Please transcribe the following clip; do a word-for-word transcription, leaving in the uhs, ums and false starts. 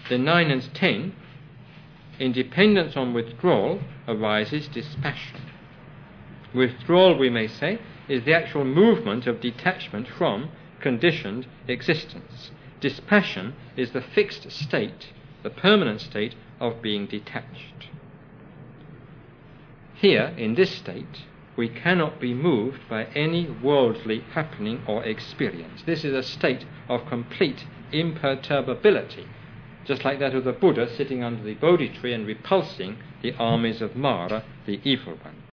Then nine and ten, in dependence on withdrawal arises dispassion. Withdrawal, we may say, is the actual movement of detachment from conditioned existence. Dispassion is the fixed state, the permanent state of being detached. Here, in this state, we cannot be moved by any worldly happening or experience. This is a state of complete imperturbability, just like that of the Buddha sitting under the Bodhi tree and repulsing the armies of Mara, the evil one.